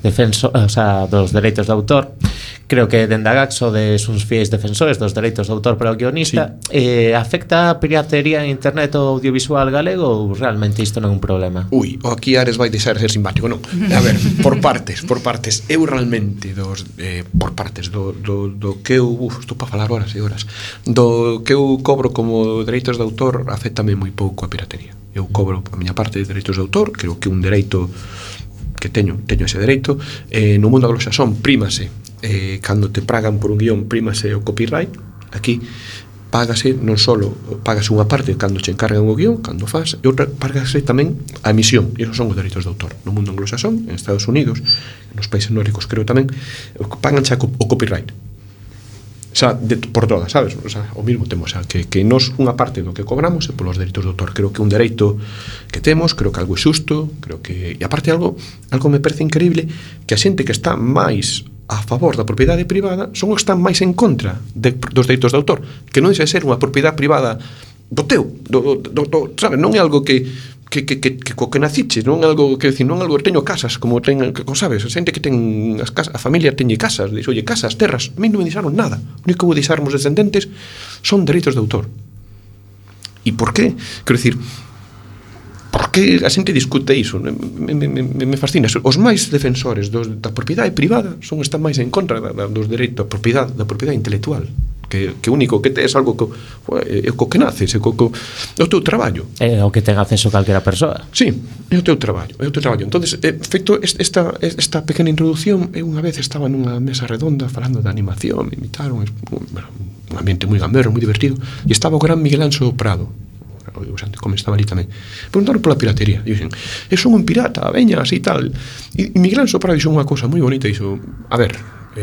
dereitos de autor. Creo que dende a GAG sodes uns fiéis defensores dos dereitos de autor para o guionista. Sí. Afecta a piratería en internet ou audiovisual galego ou realmente isto non é un problema? Ui, o aquí Ares vai deixar de ser simpático, non? A ver, por partes. Eu realmente por partes do que eu estou para falar horas e horas do que eu cobro como dereitos de autor afectame moi pouco a piratería. Eu cobro a miña parte de dereitos de autor, creo que un dereito que teño ese dereito. No mundo anglosaxón prímase, cando te pagan por un guión, prímase o copyright. Aquí págase non só págase unha parte cando che encargan o guión, cando faz, e outra págase tamén a emisión, e esos son os dereitos de autor. No mundo anglosaxón, en Estados Unidos, nos países nórdicos creo tamén, paganche o copyright. O sea, por todas, sabes? O sea, o mismo temos, o sea, que nos unha parte do que cobramos é polos dereitos de autor. Creo que un dereito que temos, creo que algo é xusto, creo que... E aparte algo me parece increíble, que a xente que está máis a favor da propiedade privada son os que están máis en contra dos dereitos de autor, que non deixa de ser unha propiedade privada do teu, sabes? Non é algo que naciches, non é algo que decir, non é algo que teño casas, como sabes, a xente que ten as casas, a familia teñe casas, dice, oye, casas, terras, a mí non me deixaron nada, o único que vou deixar os descendentes son dereitos de autor. E por qué? Quero dicir, por que a xente discute iso? Me fascina. Os máis defensores da propiedade privada están máis en contra dos dereitos da propiedade intelectual, que o único que tes algo é o que naces, é o teu traballo. É o que ten acceso calquera persoa. Sí, é o teu traballo. Entonces, feito esta pequena introducción, eu unha vez estaba nunha mesa redonda falando de animación, me invitaron, un ambiente moi gamberro, moi divertido, e estaba o gran Miguel Anxo Prado, o Santi Come estaba ali tamén. Preguntaron pola piratería e dixen, son un pirata, veña, así tal. E Miguel Anxo Prado dixo unha cousa moi bonita, dixo, a ver,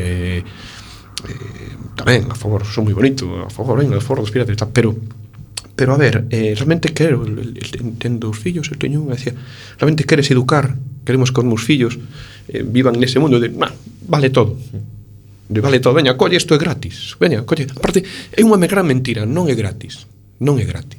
tamén a favor, son moi bonito, a favor dos piratas, pero a ver, realmente quero, entendo os fillos, eu teño unha, decía, realmente queres educar, queremos que os meus fillos vivan nese mundo de, vale todo, veña, colle, isto é gratis, veña, colle. Aparte, é unha gran mentira, non é gratis. Non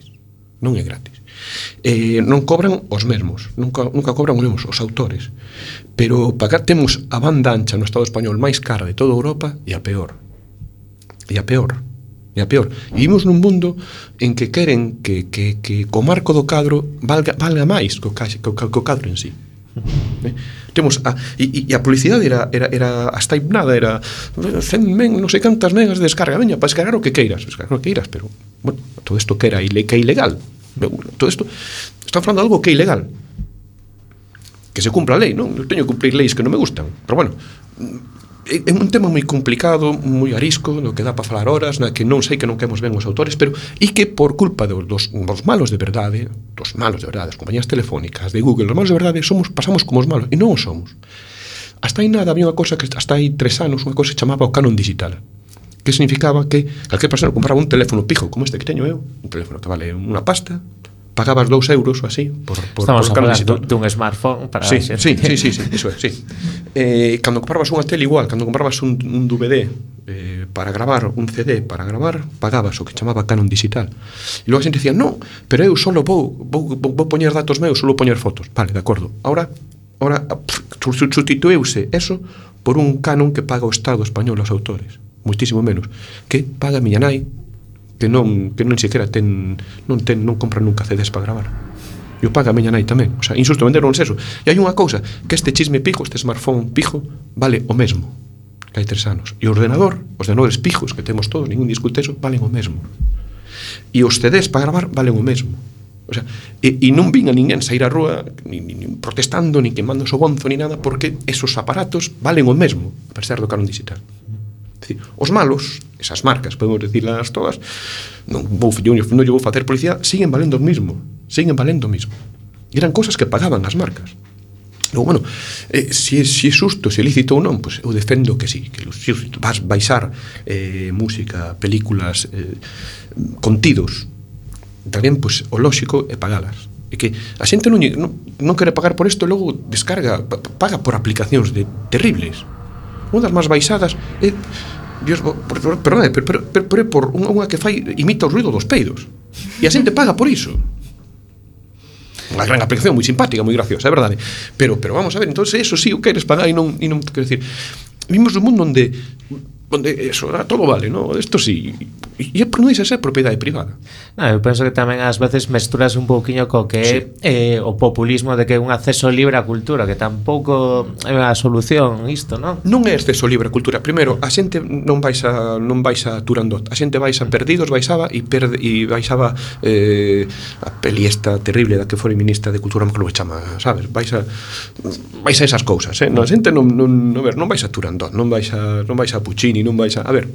cobran os mesmos, nunca cobran os mesmos os autores, pero temos a banda ancha no Estado español máis cara de toda Europa e a peor. É a peor. E vivimos nun mundo en que queren que co marco do cadro valga máis que o cadro en sí. Temos e a publicidade era hasta nada, era 100 non sei cantas megas de descarga, veña, para descargar o que queiras, pero bueno, todo isto que era que é ilegal. Todo isto está falando de algo que é ilegal. Que se cumpra a lei, non? Eu teño que cumprir leis que non me gustan, pero bueno, é un tema moi complicado, moi arisco, no que dá para falar horas, na que non sei que non quemos ben os autores, pero e que por culpa dos malos de verdade, as compañías telefónicas, de Google, os malos de verdade, pasamos como os malos, e non os somos. Hasta aí nada, había unha cosa que hasta aí 3 anos, unha cosa que chamaba o canon digital, que significaba que calquer persona compraba un teléfono pijo, como este que teño eu, un teléfono que vale unha pasta, pagabas 2 euros ou así por estamos por hablando dun smartphone para sí, eso é, sí. Cando comprabas unha tele igual, cando comprabas un DVD para gravar, un CD para gravar, pagabas o que chamaba canon digital. E logo a xente dicía, non, pero eu só vou poñer datos meus, só vou poñer fotos. Vale, de acordo. Ahora substituíuse eso por un canon que paga o Estado español aos autores, muitísimo menos, que paga a miña nai, que non sequera non compra nunca CDs para gravar. Eu paga a miña nai tamén. O sea, insusto venderon eso. E hai unha cousa, que este chisme pijo, este smartphone pijo, vale o mesmo que hai 3 anos. E o ordenadores pijos que temos todos, ningún discute eso, valen o mesmo. E os CDs para gravar valen o mesmo. O sea, e non vin a ninguén sair á rúa nin protestando, nin quemando o bonzo, ni nada, porque esos aparatos valen o mesmo, a pesar do canon digital. Os malos, esas marcas, podemos decirlas todas, non vou facer publicidade, siguen valendo o mismo. E eran cosas que pagaban as marcas. Logo, bueno, se é xusto, se é lícito ou non, pues eu defendo que sí, que vas baixar música, películas, contidos, tamén, pues, o lóxico é pagalas. E que a xente non quere pagar por isto e logo descarga, paga por aplicacións terribles. Unha das máis baixadas é Dios, perdón, pero é por unha que imita o ruido dos peidos. E a xente paga por iso. Unha gran aplicación moi simpática, moi graciosa, é verdade. Pero vamos a ver, entonces eso sí o queres pagar e non quero decir. Vimos un mundo onde eso, todo vale, ¿no? Esto sí. E non deixa ser propiedade privada. Eu penso que tamén ás veces mesturas un pouquiño co que é o populismo de que é un acceso libre á cultura, que tampouco é a solución isto, non? Non é acceso libre á cultura. Primeiro, a xente non baixa Turandot. A xente baixa Perdidos, baixaba a peli esta terrible da que foi ministra de Cultura, como que chama, sabes? Baixa esas cousas, A xente non baixa Turandot, non baixa Puccini, non baixa, a ver.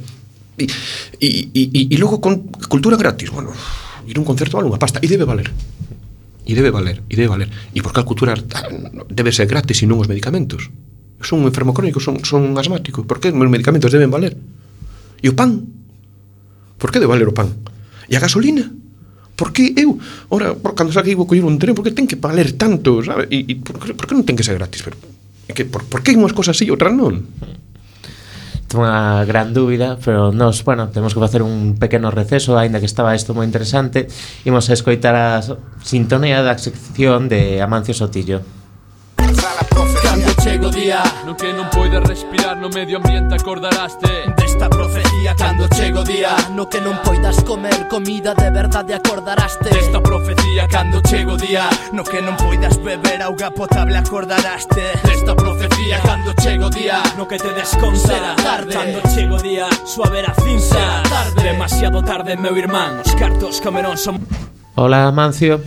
E logo con cultura gratis, bueno, ir a un concerto vale unha pasta e debe valer. E porque a cultura debe ser gratis e non os medicamentos. Eu son un enfermo crónico, son asmático. Por que os medicamentos deben valer? E o pan? Por que debe valer o pan? E a gasolina? Por que eu, ora, cando saque vou coller un tren, por que ten que valer tanto, sabe? E por que non ten que ser gratis? Pero por que unhas cosas sí e outras non? Unha gran dúbida, pero nos, bueno, temos que facer un pequeno receso, aínda que estaba isto moi interesante. Imos a escoitar a sintonía da sección de Amancio Sotillo. Cando chego día no que non poides respirar, no medio ambiente acordaraste desta profecía. Cando chego día no que non poidas comer comida de verdade, acordaraste desta profecía. Cando chego día no que non poidas beber auga potable, acordaraste desta profecía. Cando chego día no que te desconta será tarde. Cando chego día suave a cinza será tarde. Demasiado tarde, meu irmán, os cartos comerón son... Hola, Amancio.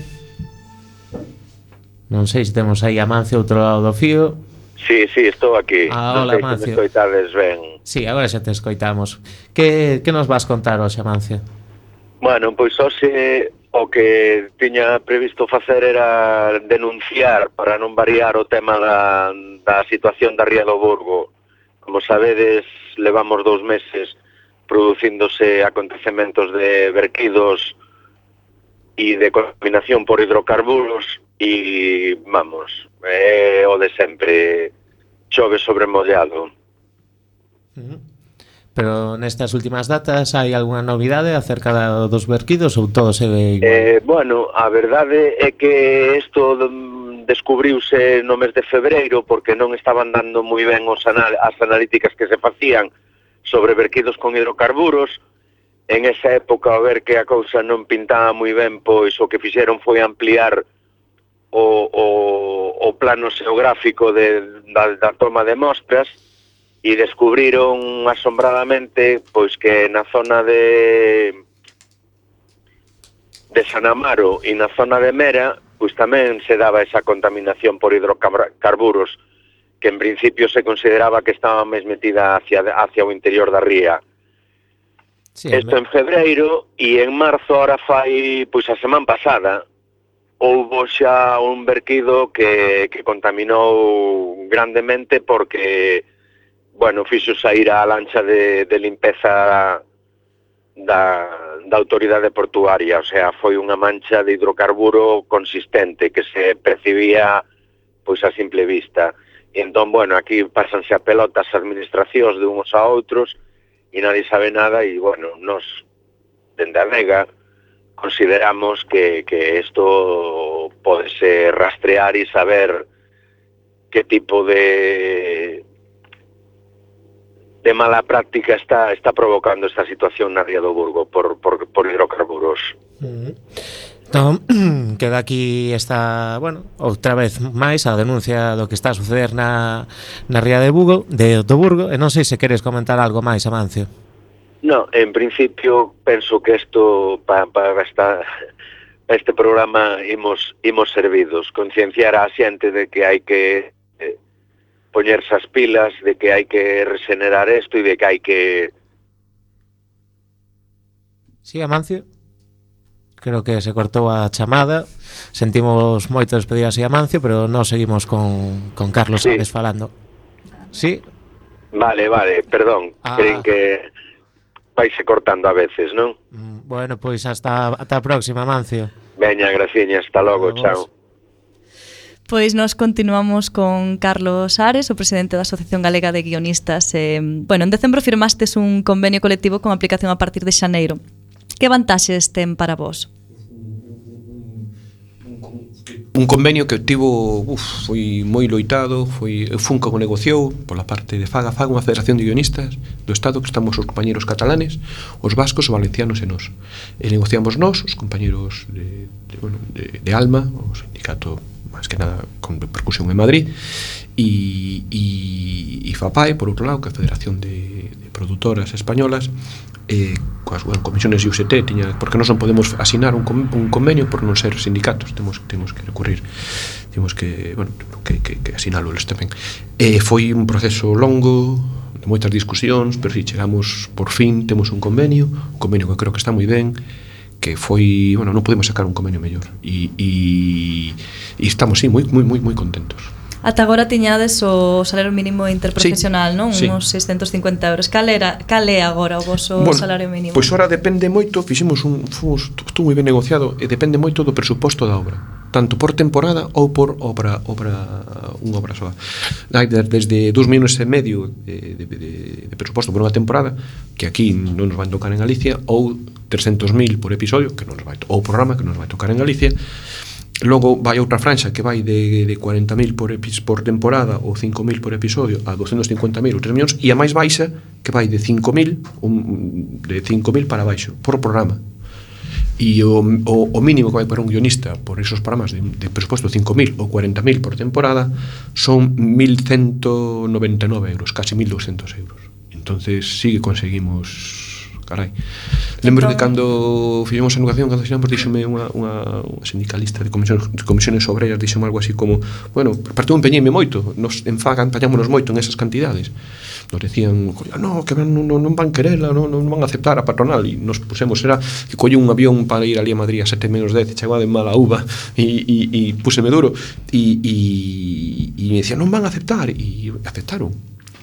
Non sei se temos aí a Amancio outro lado do fío. Sí, estou aquí. Hola, non sei Amancio. se me escoitades ben. Sí, agora xa te escoitamos. Que nos vas contar hoxe, Amancio? Bueno, pois hoxe o que tiña previsto facer era denunciar, para non variar, o tema da situación da Ría do Burgo. Como sabedes, levamos 2 meses producíndose acontecementos de verquidos e de contaminación por hidrocarburos e, vamos, é o de sempre, chove sobre mollado. Pero nestas últimas datas hai algunha novidade acerca dos verquidos ou todo segue igual? Bueno, a verdade é que isto descubriuse no mes de febreiro porque non estaban dando moi ben as analíticas que se facían sobre verquidos con hidrocarburos en esa época, ao ver que a cousa non pintaba moi ben, pois o que fixeron foi ampliar o plano xeográfico da toma de mostras e descubriron asombradamente pois que na zona de San Amaro e na zona de Mera pois tamén se daba esa contaminación por hidrocarburos que en principio se consideraba que estaba máis metida hacia o interior da ría. Sí, Isto en febreiro e en marzo, ahora fai pois a semana pasada, houbo xa un verquido que contaminou grandemente porque bueno, fixo saír a lancha de limpeza da autoridade portuaria, o sea, foi unha mancha de hidrocarburo consistente que se percibía pois a simple vista. E entón, bueno, aquí pásanse a pelota as administracións de uns a outros e nadie sabe nada e, bueno, nos, dende a Vega, consideramos que isto podese rastrear e saber que tipo de mala práctica está provocando esta situación na ría do Burgo por hidrocarburos. Entón, queda aquí esta, bueno, outra vez máis a denuncia do que está a suceder na ría do Burgo, e non sei se queres comentar algo máis, Amancio. No, en principio penso que isto para este programa imos servidos, concienciar a xente de que hai que poñerse as pilas, de que hai que regenerar isto e de que hai que... Sí, Amancio? Creo que se cortou a chamada. Sentimos moito despedir así a Amancio, pero non seguimos con Carlos Ares falando. Sí? Vale, perdón. Creen que vaise cortando a veces, non? Bueno, pois hasta a próxima, Amancio. Veña, graciña, hasta logo, chao. Pois nos continuamos con Carlos Ares, o presidente da Asociación Galega de Guionistas. Bueno, en decembro firmastes un convenio colectivo con aplicación a partir de xaneiro. Que vantaxes ten para vos? Un convenio que tivo, foi moi loitado, Funca o negociou pola parte de Faga unha federación de guionistas do Estado que estamos os compañeros catalanes, os vascos, os valencianos e nós. E negociamos nós, os compañeros de Alma, o sindicato máis que nada con repercusión en Madrid, e FAPAE, por outro lado, que é a Federación de Produtoras Españolas, coas comisiones de UST, porque nós non podemos asinar un convenio por non ser sindicatos, temos que recurrir, temos que asinalo eles tamén. Foi un proceso longo, de moitas discusións, pero si chegamos, por fin, temos un convenio que creo que está moi ben, que foi, non podemos sacar un convenio mellor e estamos, sí, moi contentos. Ata agora tiñades o salario mínimo interprofesional, sí, non? Sí. Uns 650 euros. Cal é agora o voso salario mínimo? Pois ora depende moito, estuvo moi ben negociado e depende moito do presuposto da obra, tanto por temporada ou por unha obra soa. Desde 2,5 millones de presuposto por unha temporada, que aquí non nos vai tocar en Galicia, ou 300.000 por episodio, que non nos vai, ou programa que non nos vai tocar en Galicia. Logo vai outra franxa que vai de 40.000 por temporada ou 5.000 por episodio a 250.000 ou 3 millóns, e a máis baixa que vai de 5.000 para baixo por programa. E o mínimo que vai para un guionista por esos programas de presuposto 5.000 ou 40.000 por temporada son 1.199 euros, casi 1.200 euros. Entonces sí que conseguimos, carai. Lembro que cando fixemos a educación, cando xinamos, díxome unha sindicalista de comisiones obreiras, díxome algo así como, bueno, parte un empeñeime moito, nos en Faga empeñámonos moito en esas cantidades. Nos decían, no, que non van querela, non van aceptar a patronal, e nos pusemos, era que collí un avión para ir ali a Madrid a 7:10, chegaba de mala uva e puseme duro e me decían, non van a aceptar, e aceptaron.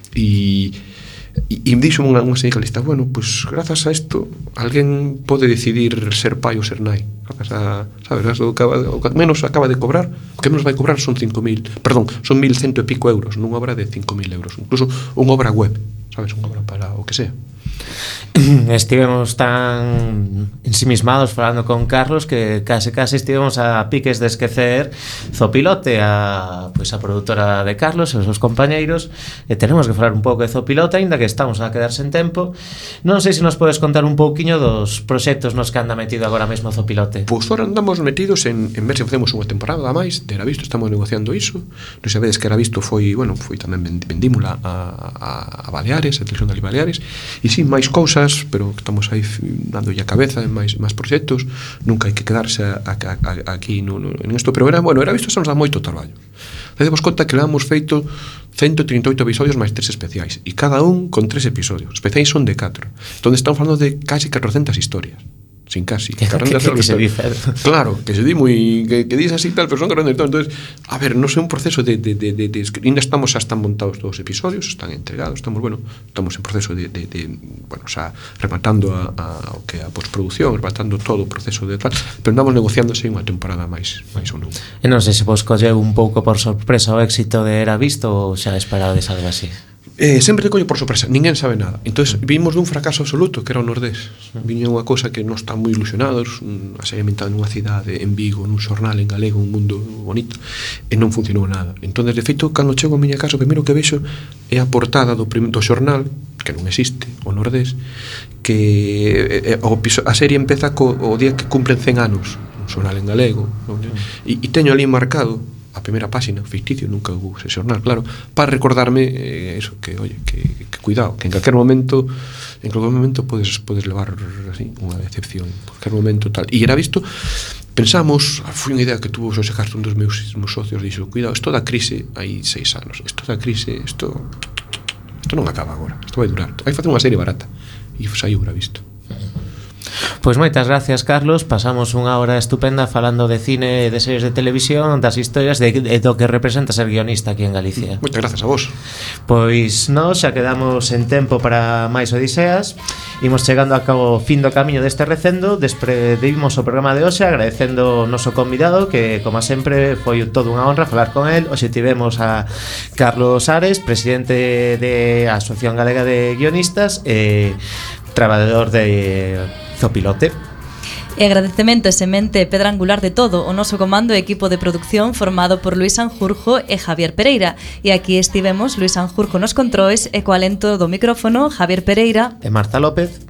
E dixo unha sindicalista, bueno, pues grazas a isto alguén pode decidir ser pai ou ser nai, grazas a, sabes, o que menos acaba de cobrar, o que menos vai cobrar son 1.100 e pico euros nunha obra de 5.000 euros, incluso unha obra web sabes, unha obra para o que sea. Estivemos tan ensimismados falando con Carlos que case estivemos a piques de esquecer Zopilote, a produtora de Carlos e os seus compañeiros, e tenemos que falar un pouco de Zopilote, aínda que estamos a quedar sen tempo. Non sei se nos podes contar un pouquiño dos proxectos nos que anda metido agora mesmo Zopilote. Pois ahora andamos metidos en ver se facemos unha temporada a máis de Eravisto, estamos negociando iso. Non sabedes que Eravisto foi tamén vendímola a Baleares, a televisión de Baleares, e si, máis cousas, pero estamos aí dándolle a cabeza en máis proxectos. Nunca hai que quedarse aquí en isto, pero Eravisto xa nos dá moito traballo. Demos conta que hemos feito 138 episodios máis 3 especiais, e cada un con 3 episodios. Especiais son de 4, donde estamos falando de casi 400 historias. Sin casi. Que se dice. Claro, que se di moi que dices así tal, pero son grandes. Entonces, a ver, non sei, un proceso de ainda estamos, xa están montados todos os episodios, están entregados, estamos en proceso de xa rematando o que a postproducción, rematando todo o proceso de tal, pero andamos negociando así unha temporada máis ou non. E non sei se vos colleu un pouco por sorpresa o éxito de Eravisto ou xa esperades algo así. Sempre te collo por sorpresa, ninguén sabe nada. Entonces vimos dun fracaso absoluto que era o Nordés. Viña unha cosa que nos está moi ilusionados, a serie ambientada nunha cidade en Vigo, nun xornal en galego, un mundo bonito, e non funcionou nada. Entonces, de feito, cando chego a miña casa, o primeiro que vexo é a portada do xornal, que non existe, o Nordés, que a serie empeza o día que cumplen 100 anos, un xornal en galego, e teño ali marcado a primeira páxina, ficticio, nunca hubo ese xornal, claro, para recordarme eso, que cuidado, que en calquer momento podes levar así unha decepción, en calquer momento tal. E Eravisto, pensamos, foi unha idea que tuvo Xosé Castro, un dos meus socios, dixo, cuidado, isto da crise hai 6 anos, isto da crise, isto non acaba agora, isto vai durar, hai que facer unha serie barata, e saiu Eravisto. Pois moitas gracias, Carlos. Pasamos unha hora estupenda falando de cine e de series de televisión, das historias do que representa ser guionista aquí en Galicia. Moitas grazas a vos. Pois nós xa quedamos en tempo para máis odiseas. Imos chegando a cabo fin do camiño deste recendo. Despedimos o programa de hoxe agradecendo o noso convidado, que como sempre foi todo unha honra falar con el. Hoxe tivemos a Carlos Ares, presidente de Asociación Galega de Guionistas e traballador de Zopilote. E agradecemento e semente pedra angular de todo o noso comando e equipo de producción formado por Luis Sanjurjo e Javier Pereira. E aquí estivemos Luis Sanjurjo nos controis e co alento do micrófono Javier Pereira e Marta López.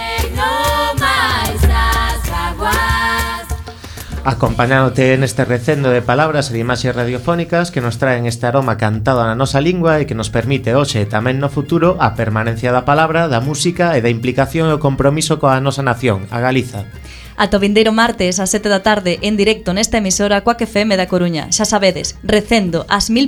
Acompañándote neste recendo de palabras e de imaxes radiofónicas que nos traen este aroma cantado na nosa lingua e que nos permite hoxe e tamén no futuro a permanencia da palabra, da música e da implicación e o compromiso coa nosa nación, a Galiza. Ata o vindeiro martes ás 7 da tarde en directo nesta emisora Coac FM da Coruña. Xa sabedes, recendo ás 1000